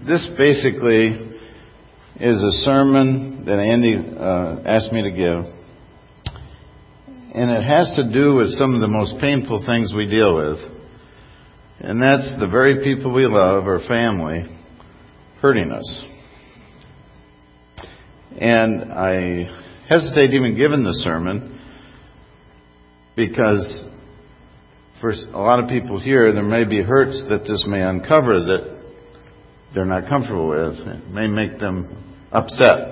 This basically is a sermon that Andy asked me to give. And it has to do with some of the most painful things we deal with. And that's the very people we love, our family, hurting us. And I hesitate even giving the sermon because for a lot of people here, there may be hurts that this may uncover that they're not comfortable with. It may make them upset.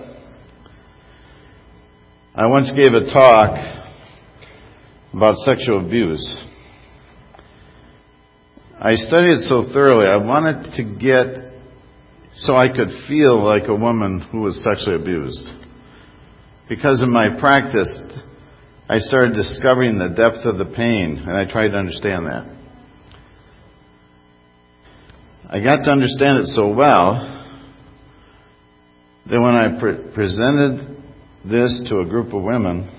I once gave a talk about sexual abuse. I studied it so thoroughly, I wanted to get so I could feel like a woman who was sexually abused. Because in my practice, I started discovering the depth of the pain, and I tried to understand that. I got to understand it so well that when I presented this to a group of women,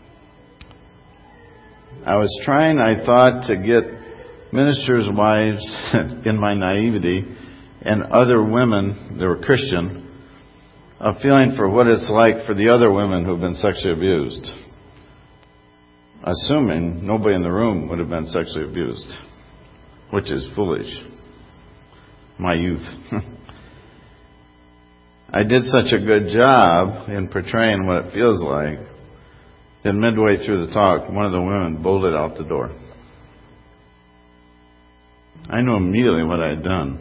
I was trying, I thought, to get ministers' wives, in my naivety, and other women that were Christian, a feeling for what it's like for the other women who've been sexually abused. Assuming nobody in the room would have been sexually abused, which is foolish. My youth. I did such a good job in portraying what it feels like that midway through the talk, one of the women bolted out the door. I knew immediately what I had done.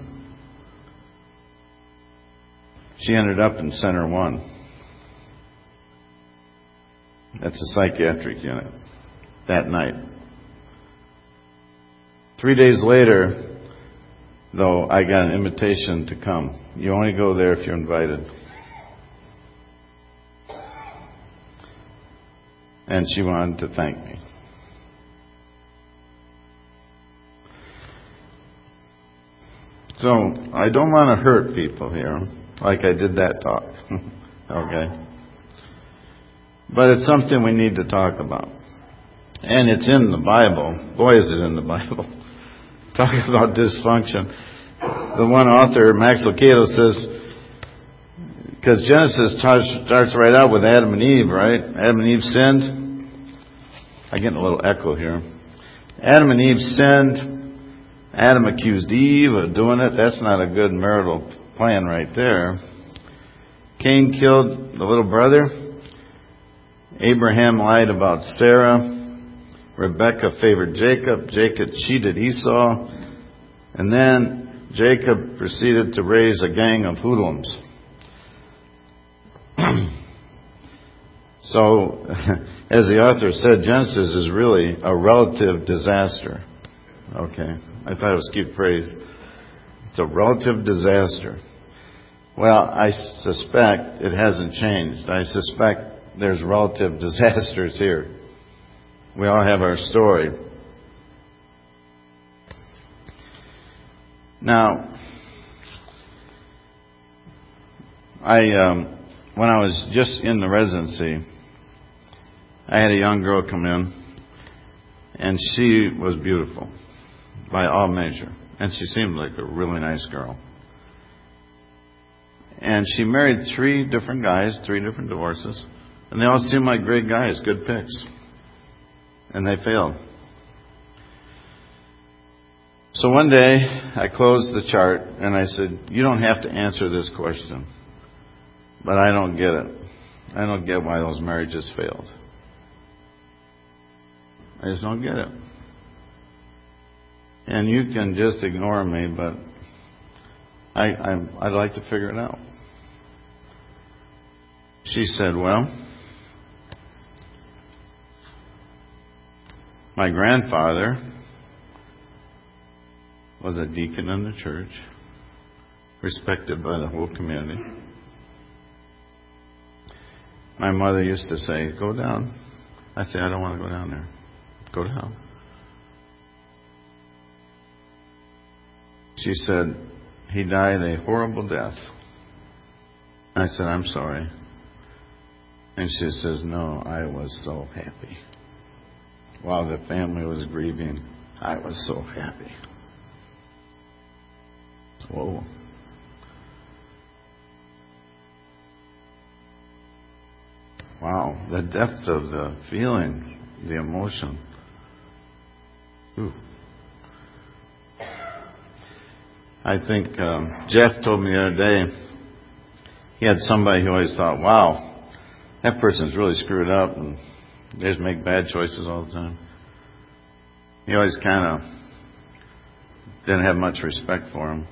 She ended up in Center 1. That's a psychiatric unit. That night. 3 days later, though, I got an invitation to come. You only go there if you're invited. And she wanted to thank me. So, I don't want to hurt people here, like I did that talk. Okay? But it's something we need to talk about. And it's in the Bible. Boy, is it in the Bible. Talk about dysfunction. The one author, Max Lucado, says, because Genesis starts right out with Adam and Eve, right? Adam and Eve sinned. I'm getting a little echo here. Adam and Eve sinned. Adam accused Eve of doing it. That's not a good marital plan right there. Cain killed the little brother. Abraham lied about Sarah. Rebekah favored Jacob. Jacob cheated Esau. And then Jacob proceeded to raise a gang of hoodlums. So, as the author said, Genesis is really a relative disaster. Okay. I thought it was a cute phrase. It's a relative disaster. Well, I suspect it hasn't changed. I suspect there's relative disasters here. We all have our story. Now, when I was just in the residency, I had a young girl come in, and she was beautiful by all measure, and she seemed like a really nice girl. And she married 3 different guys, 3 different divorces, and they all seemed like great guys, good picks. And they failed. So one day, I closed the chart and I said, you don't have to answer this question. But I don't get it. I don't get why those marriages failed. I just don't get it. And you can just ignore me, but I'd like to figure it out. She said, well, my grandfather was a deacon in the church, respected by the whole community. My mother used to say, go down. I said, I don't want to go down there. Go down. She said, he died a horrible death. I said, I'm sorry. And she says, no, I was so happy. While the family was grieving, I was so happy. Whoa. Wow, the depth of the feeling, the emotion. Ooh. I think Jeff told me the other day, he had somebody who always thought, wow, that person's really screwed up and they just make bad choices all the time. He always kind of didn't have much respect for him.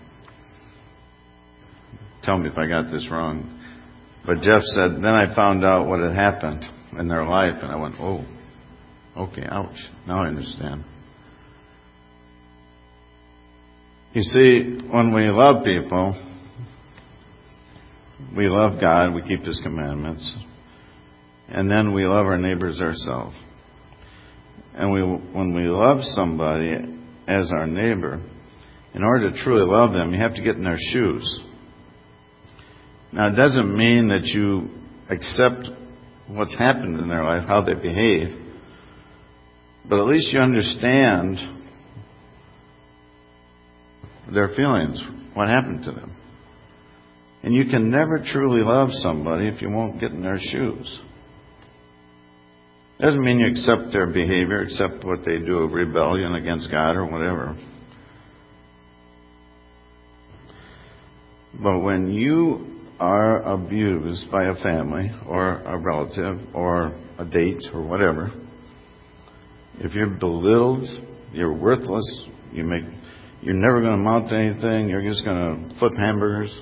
Tell me if I got this wrong. But Jeff said, then I found out what had happened in their life, and I went, oh, okay, ouch. Now I understand. You see, when we love people, we love God, we keep His commandments, and then we love our neighbors ourselves. And when we love somebody as our neighbor, in order to truly love them, you have to get in their shoes. Now, it doesn't mean that you accept what's happened in their life, how they behave, but at least you understand their feelings, what happened to them. And you can never truly love somebody if you won't get in their shoes. Doesn't mean you accept their behavior, accept what they do of rebellion against God or whatever. But when you are abused by a family or a relative or a date or whatever, if you're belittled, you're worthless, you're never going to amount to anything, you're just going to flip hamburgers.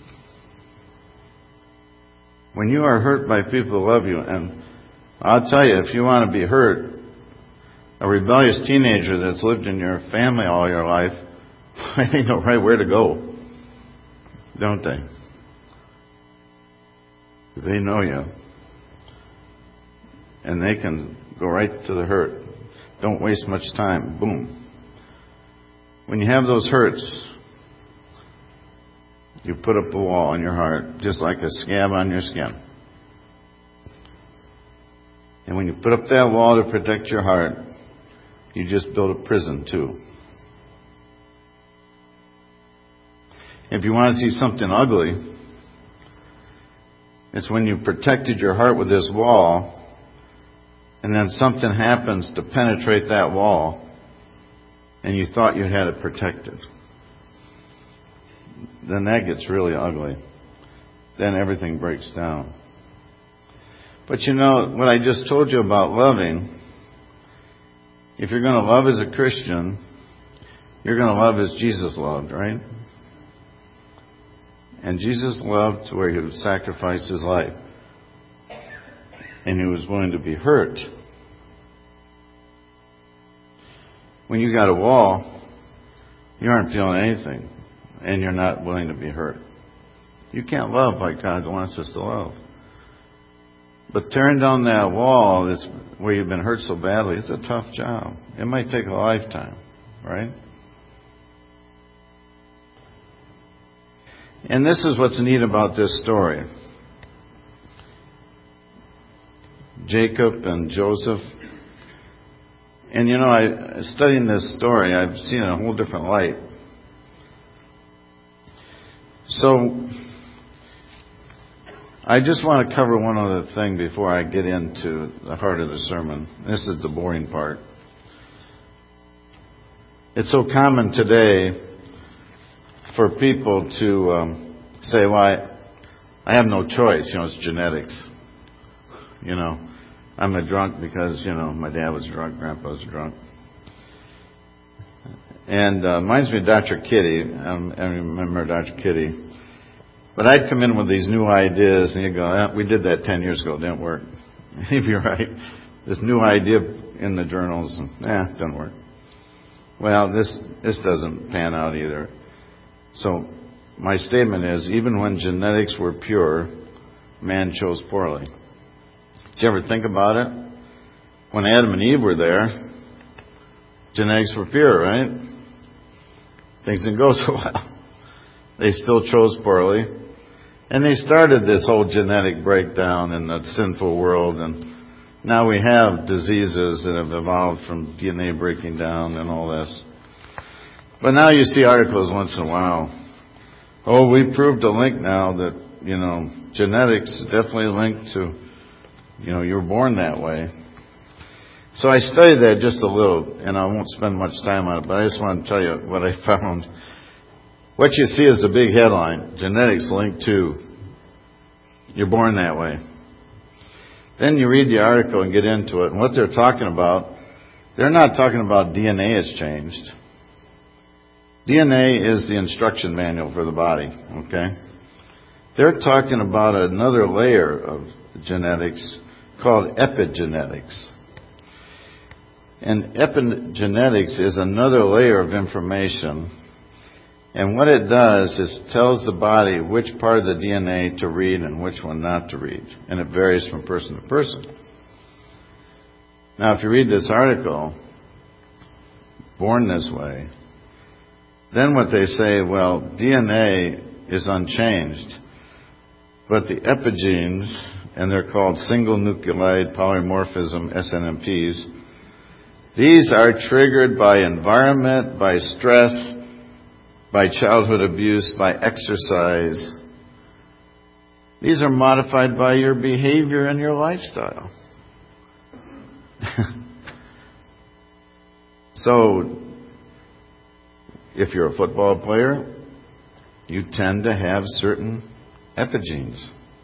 When you are hurt by people who love you, and I'll tell you, if you want to be hurt, a rebellious teenager that's lived in your family all your life, they know right where to go, don't they? They know you. And they can go right to the hurt. Don't waste much time. Boom. When you have those hurts, you put up a wall in your heart, just like a scab on your skin. And when you put up that wall to protect your heart, you just build a prison too. If you want to see something ugly, it's when you protected your heart with this wall, and then something happens to penetrate that wall, and you thought you had it protected. Then that gets really ugly. Then everything breaks down. But you know, what I just told you about loving, if you're going to love as a Christian, you're going to love as Jesus loved, right? And Jesus loved to where He would sacrifice His life. And He was willing to be hurt. When you got a wall, you aren't feeling anything. And you're not willing to be hurt. You can't love like God wants us to love. But tearing down that wall that's where you've been hurt so badly, it's a tough job. It might take a lifetime, right? And this is what's neat about this story. Jacob and Joseph. And you know, studying this story, I've seen a whole different light. So, I just want to cover one other thing before I get into the heart of the sermon. This is the boring part. It's so common today for people to say, well, I have no choice. You know, it's genetics. You know, I'm a drunk because, you know, my dad was drunk, Grandpa was drunk. And reminds me of Dr. Kitty. I remember Dr. Kitty. But I'd come in with these new ideas, and you'd go, we did that 10 years ago, it didn't work. He'd be right. This new idea in the journals, it doesn't work. Well, this doesn't pan out either. So my statement is, even when genetics were pure, man chose poorly. Did you ever think about it? When Adam and Eve were there, genetics were pure, right? Things didn't go so well. They still chose poorly. And they started this whole genetic breakdown in the sinful world. And now we have diseases that have evolved from DNA breaking down and all this. But now you see articles once in a while. Oh, we proved a link now that, you know, genetics definitely linked to You were born that way. So I studied that just a little, and I won't spend much time on it, but I just want to tell you what I found. What you see is the big headline, genetics linked to you're born that way. Then you read the article and get into it, and what they're talking about, they're not talking about DNA has changed. DNA is the instruction manual for the body, okay? They're talking about another layer of genetics called epigenetics. And epigenetics is another layer of information. And what it does is tells the body which part of the DNA to read and which one not to read. And it varies from person to person. Now, if you read this article, born this way, then what they say, well, DNA is unchanged, but the epigenes, and they're called single nucleotide polymorphism, SNMPs, these are triggered by environment, by stress, by childhood abuse, by exercise. These are modified by your behavior and your lifestyle. So, if you're a football player, you tend to have certain epigenes.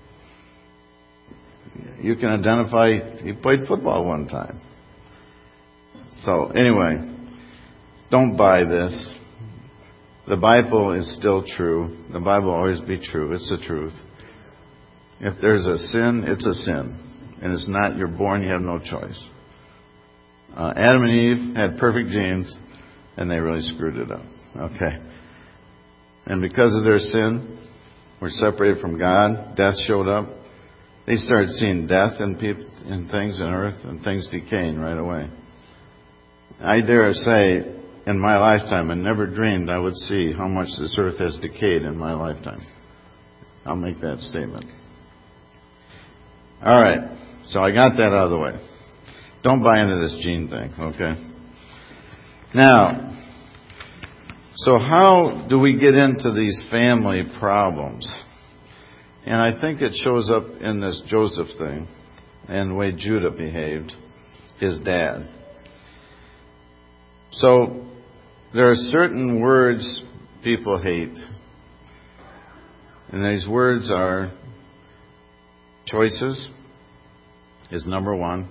You can identify, you played football one time. So, anyway, don't buy this. The Bible is still true. The Bible will always be true. It's the truth. If there's a sin, it's a sin. And it's not, you're born, you have no choice. Adam and Eve had perfect genes, and they really screwed it up. Okay. And because of their sin, we're separated from God. Death showed up. They started seeing death in people, in things in earth, and things decaying right away. I dare say, in my lifetime, I never dreamed I would see how much this earth has decayed in my lifetime. I'll make that statement. All right. So I got that out of the way. Don't buy into this gene thing, okay? Now, so how do we get into these family problems? And I think it shows up in this Joseph thing and the way Judah behaved, his dad. So there are certain words people hate. And these words are choices is number one.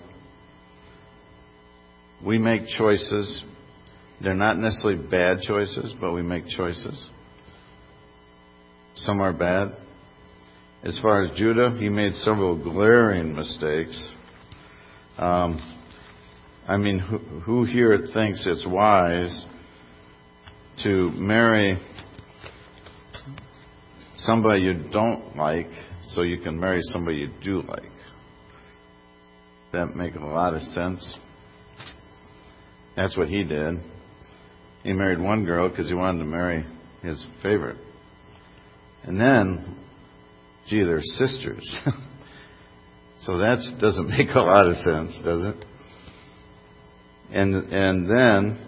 We make choices. They're not necessarily bad choices, but we make choices. Some are bad. As far as Judah, he made several glaring mistakes. Who here thinks it's wise to marry somebody you don't like so you can marry somebody you do like? That make a lot of sense. That's what he did. He married one girl because he wanted to marry his favorite. And then, they're sisters. So that doesn't make a lot of sense, does it? And then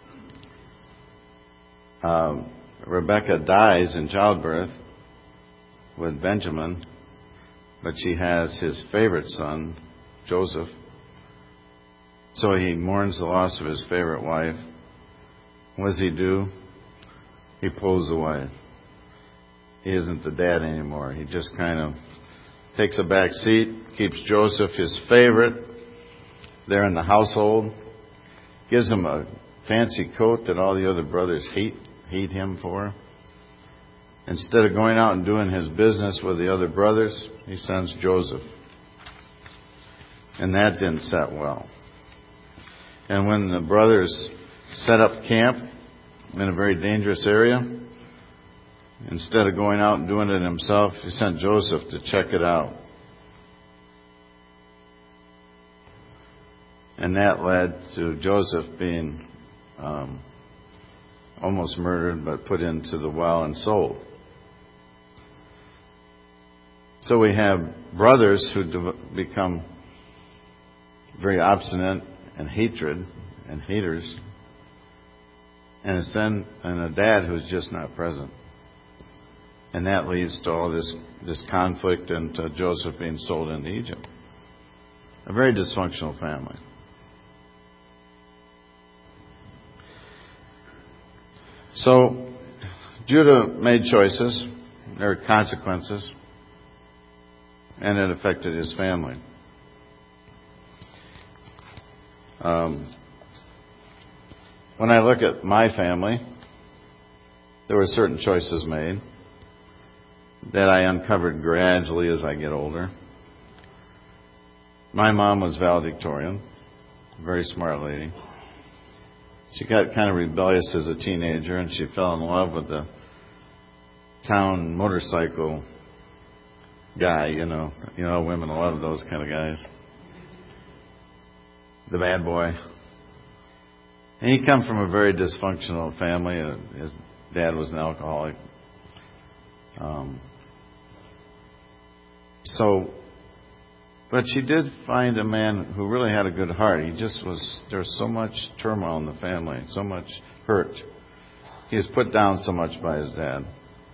Rebecca dies in childbirth with Benjamin, but she has his favorite son, Joseph. So he mourns the loss of his favorite wife. What does he do? He pulls away. He isn't the dad anymore. He just kind of takes a back seat, keeps Joseph, his favorite, there in the household, gives him a fancy coat that all the other brothers hate him for. Instead of going out and doing his business with the other brothers, he sends Joseph. And that didn't set well. And when the brothers set up camp in a very dangerous area, instead of going out and doing it himself, he sent Joseph to check it out. And that led to Joseph being almost murdered, but put into the well and sold. So we have brothers who become very obstinate and hatred and haters, and a son and a dad who's just not present. And that leads to all this conflict and to Joseph being sold into Egypt. A very dysfunctional family. So Judah made choices. There were consequences. And it affected his family. When I look at my family, there were certain choices made that I uncovered gradually as I get older. My mom was valedictorian, a very smart lady. She got kind of rebellious as a teenager, and she fell in love with the town motorcycle guy, you know, women love those kind of guys. The bad boy. And he come from a very dysfunctional family. His dad was an alcoholic. But she did find a man who really had a good heart. There was so much turmoil in the family, so much hurt. He was put down so much by his dad.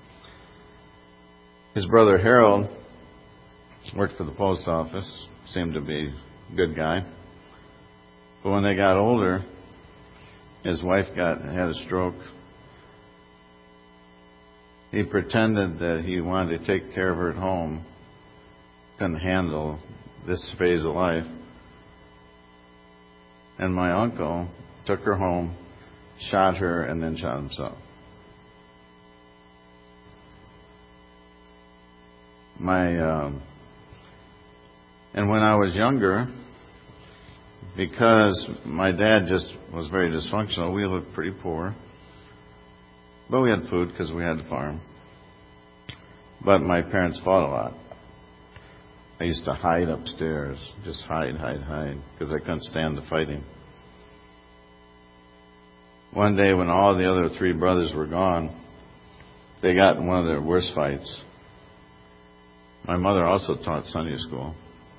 His brother Harold worked for the post office, seemed to be a good guy. But when they got older, his wife had a stroke. He pretended that he wanted to take care of her at home. Couldn't handle this phase of life. And my uncle took her home, shot her, and then shot himself. And when I was younger, because my dad just was very dysfunctional, we lived pretty poor. But we had food because we had to farm. But my parents fought a lot. I used to hide upstairs, just hide, because I couldn't stand the fighting. One day when all the other three brothers were gone, they got in one of their worst fights. My mother also taught Sunday school.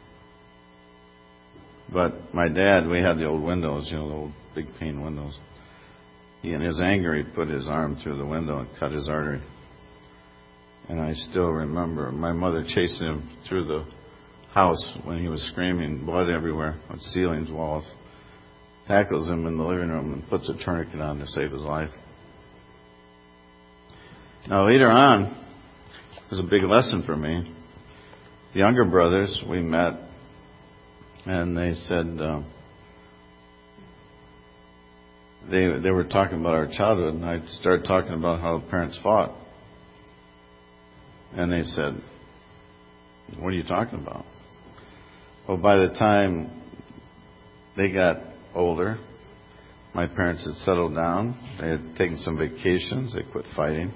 But my dad, we had the old windows, the old big pane windows. In his anger, he put his arm through the window and cut his artery. And I still remember my mother chasing him through the house when he was screaming, blood everywhere, on ceilings, walls. Tackles him in the living room and puts a tourniquet on to save his life. Now later on, it was a big lesson for me. The younger brothers, we met, and they said, they were talking about our childhood, and I started talking about how the parents fought. And they said, what are you talking about? Well, by the time they got older, my parents had settled down. They had taken some vacations. They quit fighting.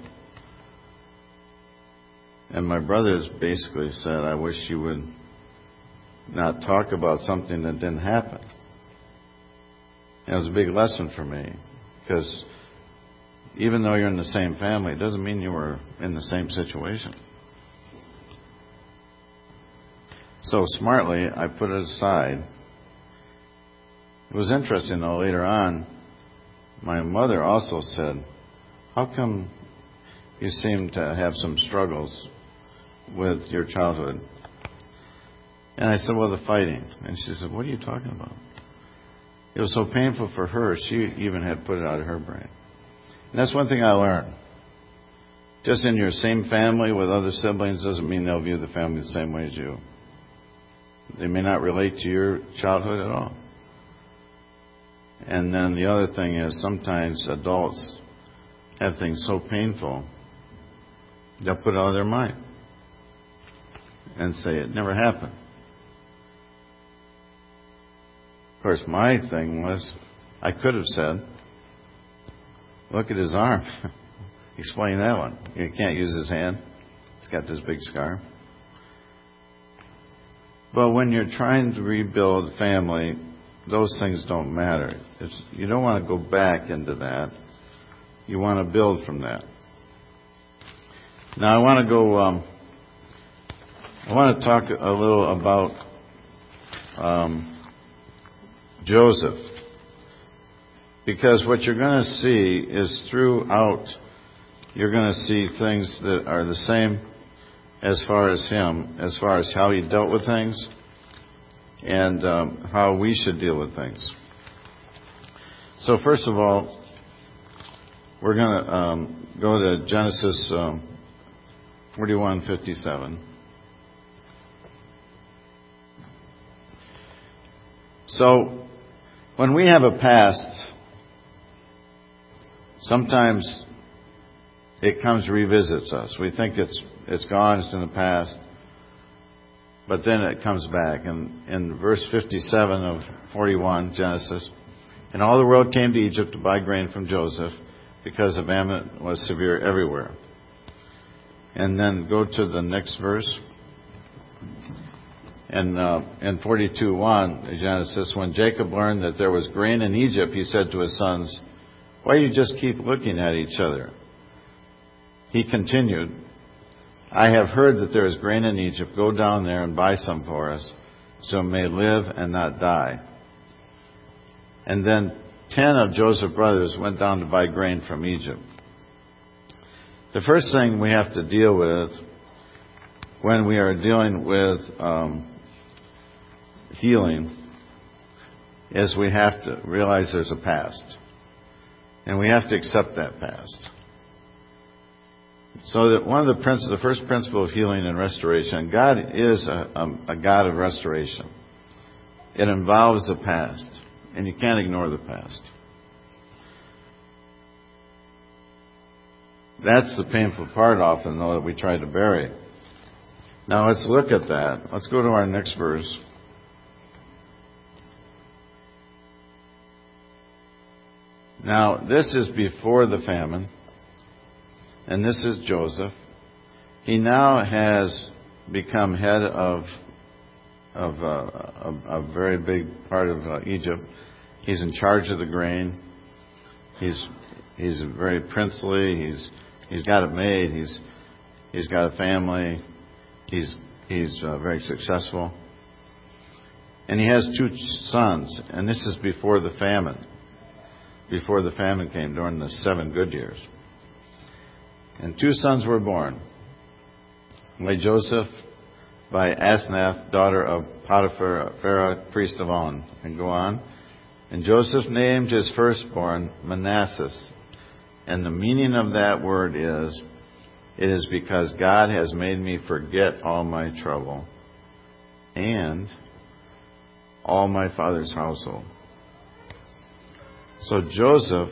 And my brothers basically said, I wish you would not talk about something that didn't happen. And it was a big lesson for me, because even though you're in the same family, it doesn't mean you were in the same situation. So smartly, I put it aside. It was interesting, though, later on, my mother also said, how come you seem to have some struggles with your childhood? And I said, well, the fighting. And she said, what are you talking about? It was so painful for her, she even had put it out of her brain. And that's one thing I learned. Just in your same family with other siblings doesn't mean they'll view the family the same way as you. They may not relate to your childhood at all. And then the other thing is, sometimes adults have things so painful, they'll put it out of their mind and say it never happened. Of course, my thing was, I could have said, look at his arm. Explain that one. You can't use his hand. It's got this big scar. But when you're trying to rebuild family, those things don't matter. You don't want to go back into that. You want to build from that. Now I want to talk a little about Joseph. Because what you're going to see is throughout, you're going to see things that are the same as far as him, as far as how he dealt with things. and how we should deal with things. So first of all, we're going to go to Genesis 41:57. So when we have a past, sometimes it comes revisits us. We think it's gone, it's in the past, but then it comes back. And in verse 57 of 41, Genesis, and all the world came to Egypt to buy grain from Joseph, because the famine was severe everywhere. And then go to the next verse. And in 42:1, Genesis, when Jacob learned that there was grain in Egypt, he said to his sons, "Why do you just keep looking at each other?" He continued, "I have heard that there is grain in Egypt. Go down there and buy some for us, so we may live and not die." And then 10 of Joseph's brothers went down to buy grain from Egypt. The first thing we have to deal with when we are dealing with healing is we have to realize there's a past. And we have to accept that past. So that one of the first principle of healing and restoration, God is a God of restoration. It involves the past. And you can't ignore the past. That's the painful part often, though, that we try to bury. Now let's look at that. Let's go to our next verse. Now, this is before the famine. And this is Joseph. He now has become head of a very big part of Egypt. He's in charge of the grain. He's very princely. He's got it made. He's got a family. He's very successful. And he has 2 sons. And this is before the famine. Before the famine came, during the 7 good years. And 2 sons were born. By Joseph, by Asenath, daughter of Potiphar, Pharaoh, priest of On. And go on. And Joseph named his firstborn Manasseh. And the meaning of that word is, it is because God has made me forget all my trouble and all my father's household. So Joseph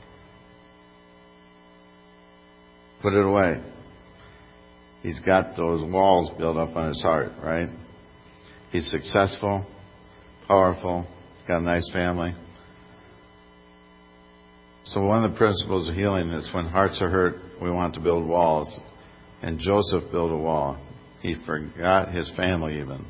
put it away. He's got those walls built up on his heart, right? He's successful, powerful, got a nice family. So one of the principles of healing is when hearts are hurt, we want to build walls. And Joseph built a wall. He forgot his family even.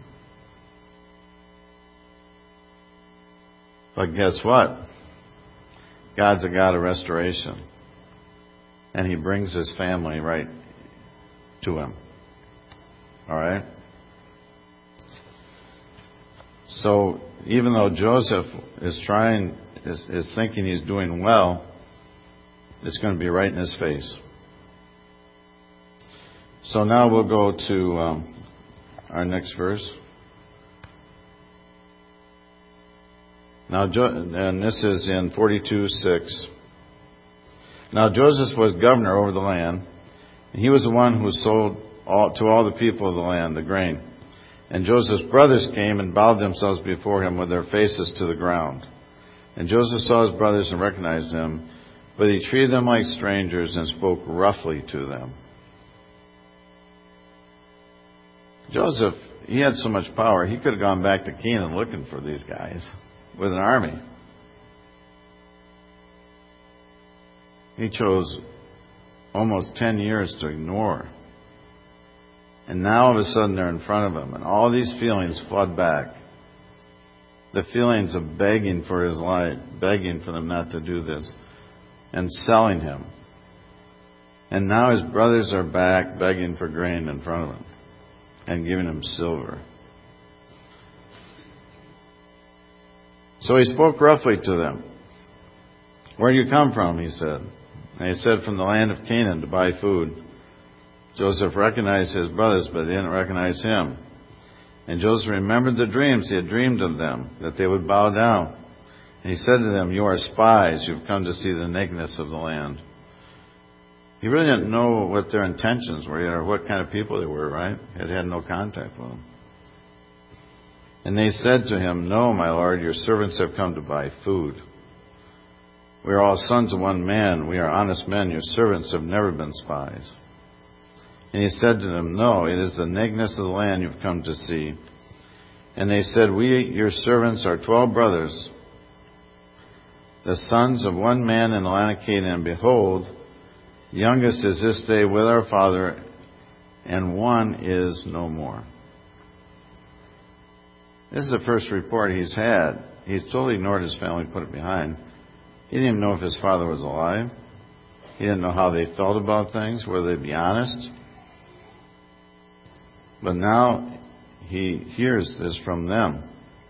But guess what? God's a God of restoration. And He brings His family right to Him. All right? So even though Joseph is thinking he's doing well, it's going to be right in his face. So now we'll go to our next verse. Now, and this is in 42:6. Now Joseph was governor over the land, and he was the one who sold to all the people of the land the grain. And Joseph's brothers came and bowed themselves before him with their faces to the ground. And Joseph saw his brothers and recognized them, but he treated them like strangers and spoke roughly to them. Joseph, he had so much power, he could have gone back to Canaan looking for these guys with an army. He chose almost 10 years to ignore. And now all of a sudden they're in front of him, and all these feelings flood back. The feelings of begging for his life, begging for them not to do this, and selling him. And now his brothers are back begging for grain in front of him and giving him silver. So he spoke roughly to them. "Where do you come from?" he said. And he said, "From the land of Canaan to buy food." Joseph recognized his brothers, but they didn't recognize him. And Joseph remembered the dreams he had dreamed of them, that they would bow down. And he said to them, "You are spies. You've come to see the nakedness of the land." He really didn't know what their intentions were or what kind of people they were, right? He had no contact with them. And they said to him, "No, my lord, your servants have come to buy food. We are all sons of one man. We are honest men. Your servants have never been spies." And he said to them, "No, it is the nakedness of the land you've come to see." And they said, "We, your servants, are 12 brothers, the sons of one man in the land of Canaan. And behold, the youngest is this day with our father, and one is no more." This is the first report he's had. He's totally ignored his family, put it behind. He didn't even know if his father was alive. He didn't know how they felt about things, whether they'd be honest. But now he hears this from them.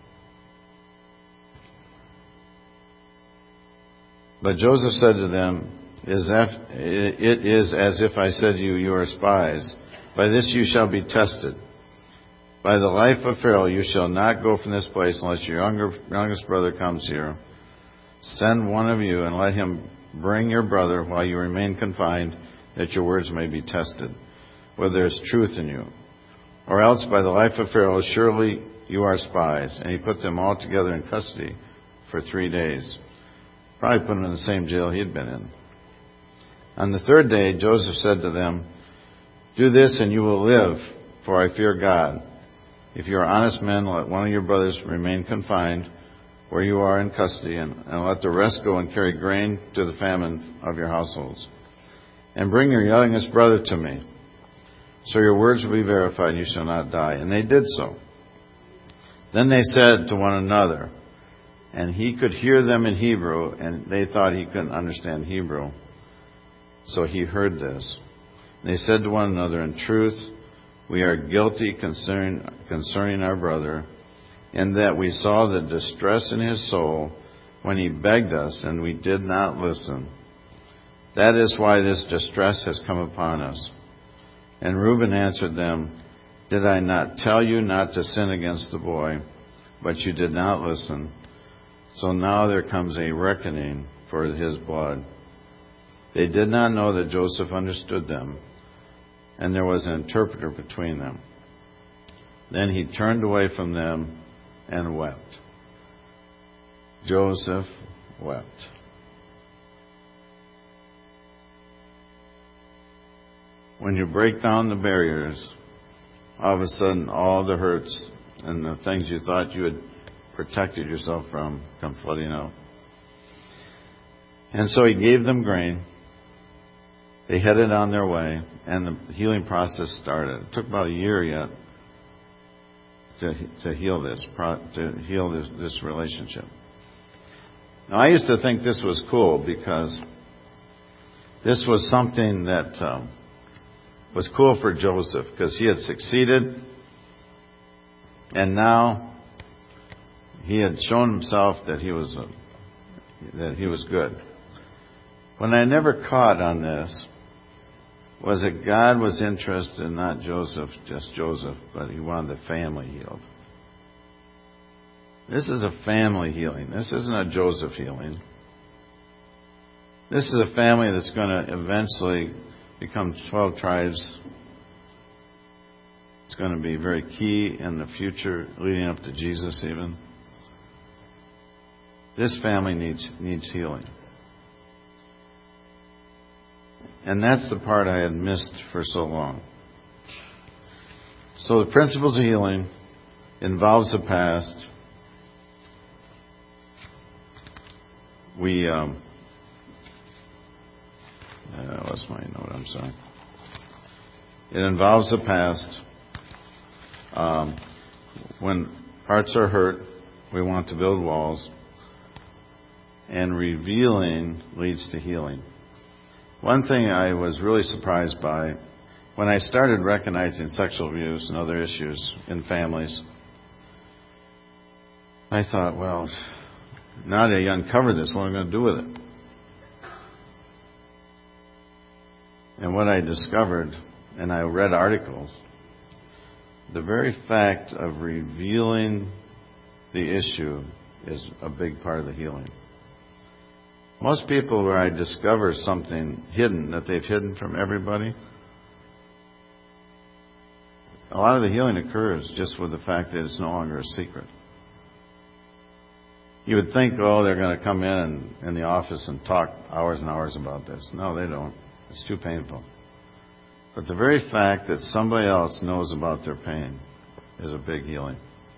But Joseph said to them, "It is as if I said to you, you are spies. By this you shall be tested. By the life of Pharaoh you shall not go from this place unless your youngest brother comes here. Send one of you and let him bring your brother while you remain confined, that your words may be tested, whether there is truth in you. Or else by the life of Pharaoh surely you are spies." And he put them all together in custody for 3 days. Probably put them in the same jail he had been in. On the third day Joseph said to them, "Do this and you will live, for I fear God. If you are honest men, let one of your brothers remain confined where you are in custody, and let the rest go and carry grain to the famine of your households. And bring your youngest brother to me, so your words will be verified, and you shall not die." And they did so. Then they said to one another, and he could hear them in Hebrew, and they thought he couldn't understand Hebrew. So he heard this. And they said to one another, "In truth, we are guilty concerning our brother, in that we saw the distress in his soul when he begged us, and we did not listen. That is why this distress has come upon us." And Reuben answered them, "Did I not tell you not to sin against the boy? But you did not listen. So now there comes a reckoning for his blood." They did not know that Joseph understood them, and there was an interpreter between them. Then he turned away from them and wept. Joseph wept. When you break down the barriers, all of a sudden all the hurts and the things you thought you had protected yourself from come flooding out. And so he gave them grain. They headed on their way, and the healing process started. It took about a year yet to heal this relationship. Now, I used to think this was cool because this was something that was cool for Joseph, because he had succeeded, and now he had shown himself that he was good. What I never caught on this was that God was interested in not just Joseph, but he wanted the family healed. This is a family healing. This isn't a Joseph healing. This is a family that's going to eventually become 12 tribes. It's going to be very key in the future, leading up to Jesus even. This family needs healing. And that's the part I had missed for so long. So the principles of healing involves the past. I lost my note, I'm sorry. It involves the past. When hearts are hurt, we want to build walls. And revealing leads to healing. One thing I was really surprised by, when I started recognizing sexual abuse and other issues in families, I thought, well, now that I uncovered this, what am I going to do with it? And what I discovered, and I read articles, the very fact of revealing the issue is a big part of the healing. Most people, where I discover something hidden that they've hidden from everybody, a lot of the healing occurs just with the fact that it's no longer a secret. You would think, oh, they're going to come in the office and talk hours and hours about this. No, they don't. It's too painful. But the very fact that somebody else knows about their pain is a big healing.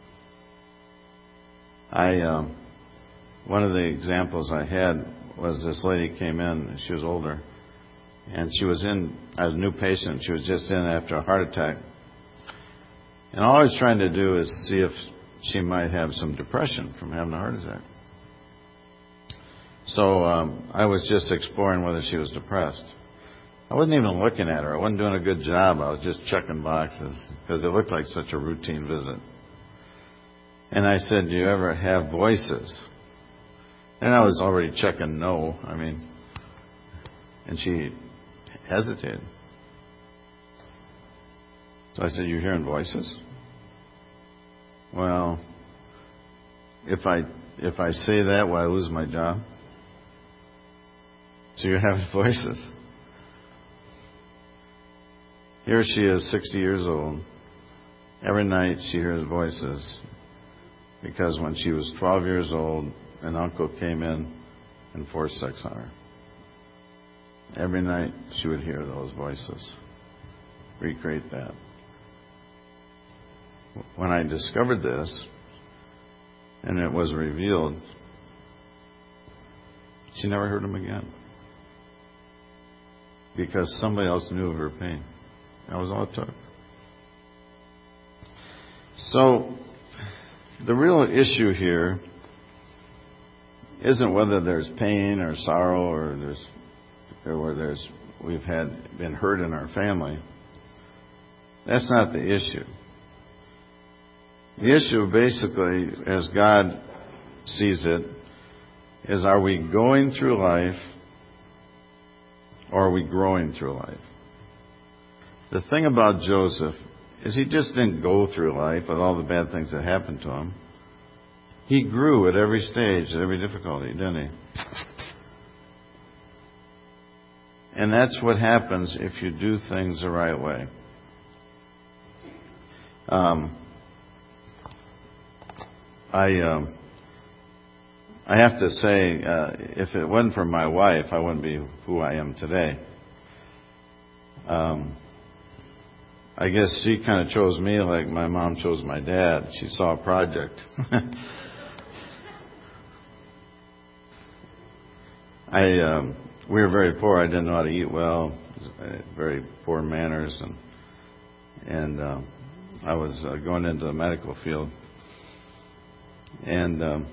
One of the examples I had was this lady came in. She was older, and she was in as a new patient. She was just in after a heart attack. And all I was trying to do is see if she might have some depression from having a heart attack. So I was just exploring whether she was depressed. I wasn't even looking at her. I wasn't doing a good job. I was just checking boxes because it looked like such a routine visit. And I said, do you ever have voices? And I was already checking no. And she hesitated. So I said, you hearing voices? Well, if I say that, will I lose my job? So you're having voices. Here she is, 60 years old. Every night she hears voices because when she was 12 years old, an uncle came in and forced sex on her. Every night she would hear those voices. Recreate that. When I discovered this, and it was revealed, she never heard them again. Because somebody else knew of her pain. That was all it took. So, the real issue here isn't whether there's pain or sorrow or we've been hurt in our family. That's not the issue. The issue basically, as God sees it, is are we going through life or are we growing through life? The thing about Joseph is he just didn't go through life with all the bad things that happened to him. He grew at every stage, at every difficulty, didn't he? And that's what happens if you do things the right way. I have to say, if it wasn't for my wife, I wouldn't be who I am today. I guess she kind of chose me like my mom chose my dad. She saw a project. We were very poor. I didn't know how to eat well. I had very poor manners, and I was going into the medical field. And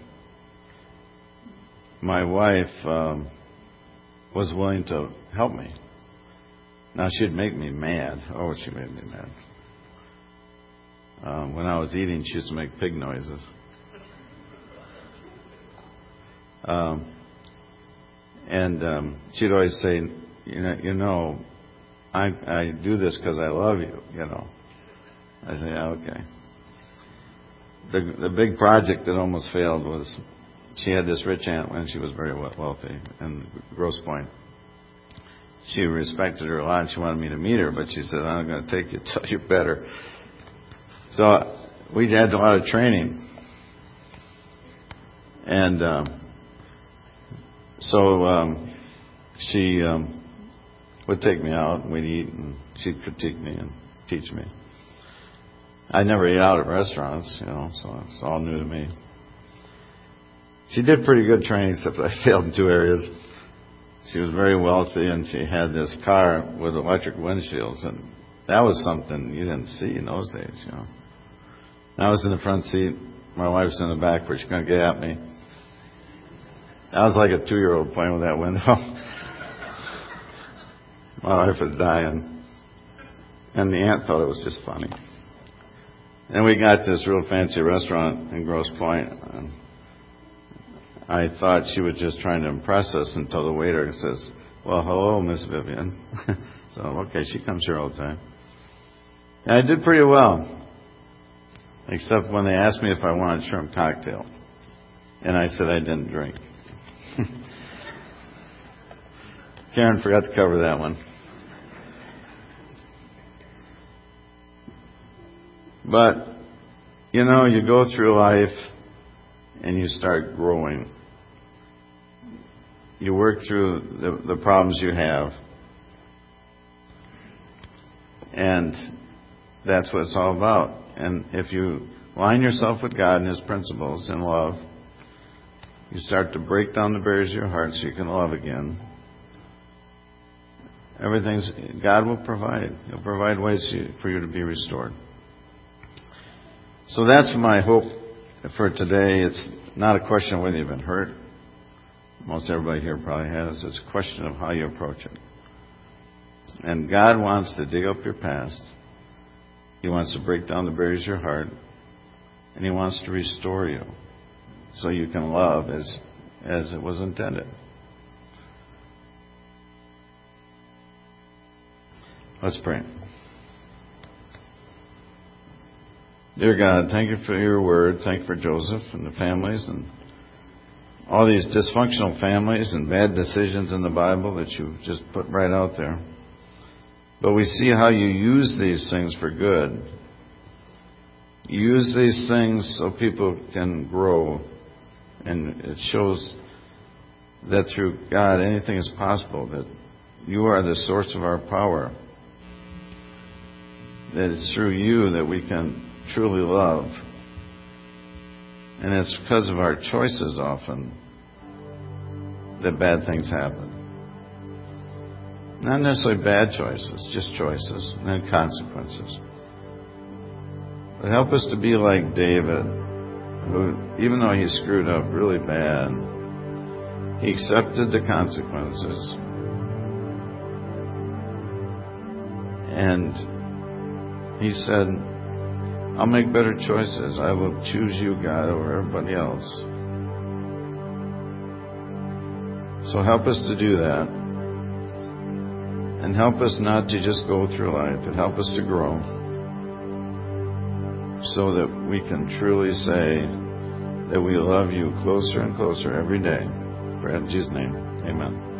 my wife was willing to help me. Now, she'd make me mad. Oh, she made me mad. When I was eating, she used to make pig noises. And she'd always say, you know, I do this because I love you, you know. I say, yeah, okay. The big project that almost failed was she had this rich aunt when she was very wealthy in Grosse Pointe. She respected her a lot and she wanted me to meet her, but she said, I'm going to take you till you're better. So we had a lot of training. And so she would take me out and we'd eat and she'd critique me and teach me. I never ate out at restaurants, you know, so it's all new to me. She did pretty good training, except I failed in two areas. She was very wealthy, and she had this car with electric windshields, and that was something you didn't see in those days, you know. And I was in the front seat. My wife's in the back where she couldn't get at me. I was like a 2-year-old playing with that window. My wife was dying. And the aunt thought it was just funny. And we got to this real fancy restaurant in Grosse Pointe. And I thought she was just trying to impress us until the waiter says, well, hello, Miss Vivian. So, okay, she comes here all the time. And I did pretty well. Except when they asked me if I wanted shrimp cocktail. And I said I didn't drink. Karen forgot to cover that one. But, you know, you go through life and you start growing. You work through the problems you have. And that's what it's all about. And if you line yourself with God and His principles and love, you start to break down the barriers of your heart so you can love again. God will provide. He'll provide ways for you to be restored. So that's my hope for today. It's not a question of whether you've been hurt. Most everybody here probably has. It's a question of how you approach it. And God wants to dig up your past. He wants to break down the barriers of your heart. And He wants to restore you so you can love as it was intended. Let's pray. Dear God, thank you for your word. Thank you for Joseph and the families and all these dysfunctional families and bad decisions in the Bible that you just put right out there. But we see how you use these things for good. You use these things so people can grow. And it shows that through God anything is possible, that you are the source of our power. That it's through you that we can truly love. And it's because of our choices often that bad things happen. Not necessarily bad choices, just choices and consequences. But help us to be like David, who, even though he screwed up really bad, he accepted the consequences. And he said, I'll make better choices. I will choose you, God, over everybody else. So help us to do that. And help us not to just go through life, but help us to grow so that we can truly say that we love you closer and closer every day. In Jesus' name, amen.